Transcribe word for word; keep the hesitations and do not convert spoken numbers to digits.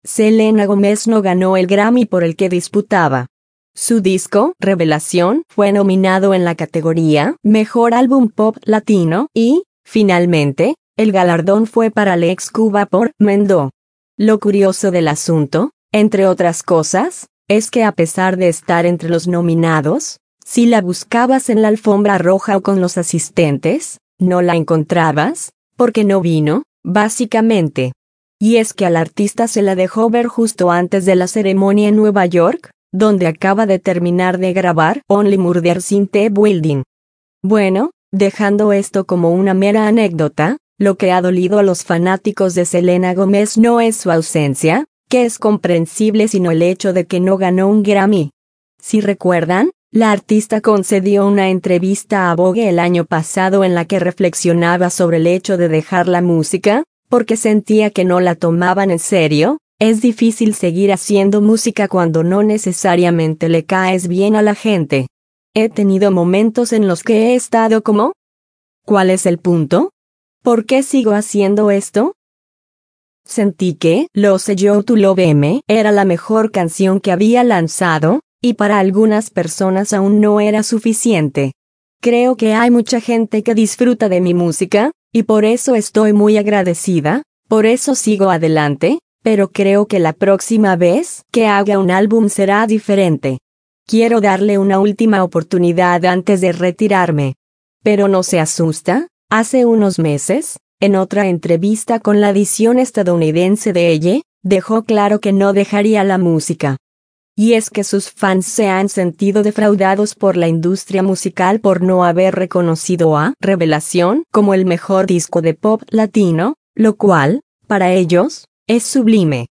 Selena Gomez no ganó el Grammy por el que disputaba. Su disco, Revelación, fue nominado en la categoría Mejor Álbum Pop Latino y, finalmente, el galardón fue para Alex Cuba por Mendo. Lo curioso del asunto, entre otras cosas, es que a pesar de estar entre los nominados, si la buscabas en la alfombra roja o con los asistentes, no la encontrabas, porque no vino, básicamente. Y es que al artista se la dejó ver justo antes de la ceremonia en Nueva York, donde acaba de terminar de grabar Only Murders in the Building. Bueno, dejando esto como una mera anécdota, lo que ha dolido a los fanáticos de Selena Gomez no es su ausencia, que es comprensible, sino el hecho de que no ganó un Grammy. Si recuerdan, la artista concedió una entrevista a Vogue el año pasado en la que reflexionaba sobre el hecho de dejar la música, porque sentía que no la tomaban en serio. Es difícil seguir haciendo música cuando no necesariamente le caes bien a la gente. He tenido momentos en los que he estado como, ¿cuál es el punto? ¿Por qué sigo haciendo esto? Sentí que Lose You to Love Me era la mejor canción que había lanzado, y para algunas personas aún no era suficiente. Creo que hay mucha gente que disfruta de mi música, y por eso estoy muy agradecida, por eso sigo adelante, pero creo que la próxima vez que haga un álbum será diferente. Quiero darle una última oportunidad antes de retirarme. Pero no se asusta, hace unos meses, en otra entrevista con la edición estadounidense de Elle, dejó claro que no dejaría la música. Y es que sus fans se han sentido defraudados por la industria musical por no haber reconocido a Revelación como el mejor disco de pop latino, lo cual, para ellos, es sublime.